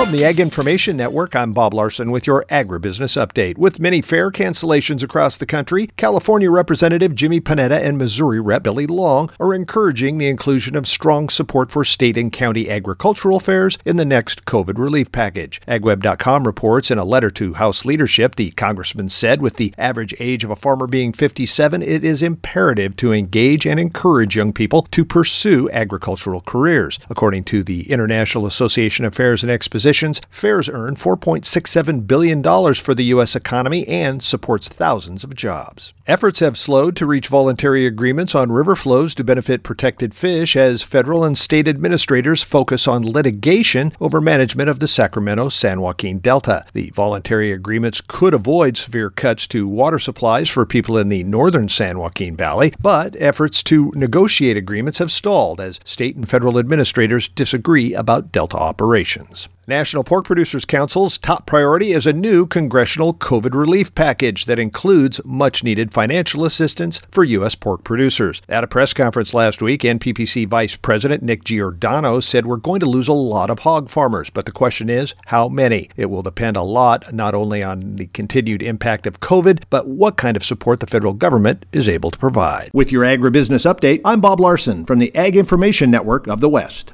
From the Ag Information Network, I'm Bob Larson with your agribusiness update. With many fair cancellations across the country, California Representative Jimmy Panetta and Missouri Rep. Billy Long are encouraging the inclusion of strong support for state and county agricultural fairs in the next COVID relief package. AgWeb.com reports in a letter to House leadership, the congressman said with the average age of a farmer being 57, it is imperative to engage and encourage young people to pursue agricultural careers. According to the International Association of Fairs and Expositions, fairs earn $4.67 billion for the U.S. economy and supports thousands of jobs. Efforts have slowed to reach voluntary agreements on river flows to benefit protected fish as federal and state administrators focus on litigation over management of the Sacramento-San Joaquin Delta. The voluntary agreements could avoid severe cuts to water supplies for people in the northern San Joaquin Valley, but efforts to negotiate agreements have stalled as state and federal administrators disagree about Delta operations. National Pork Producers Council's top priority is a new congressional COVID relief package that includes much-needed financial assistance for U.S. pork producers. At a press conference last week, NPPC Vice President Nick Giordano said we're going to lose a lot of hog farmers, but the question is, how many? It will depend a lot not only on the continued impact of COVID, but what kind of support the federal government is able to provide. With your agribusiness update, I'm Bob Larson from the Ag Information Network of the West.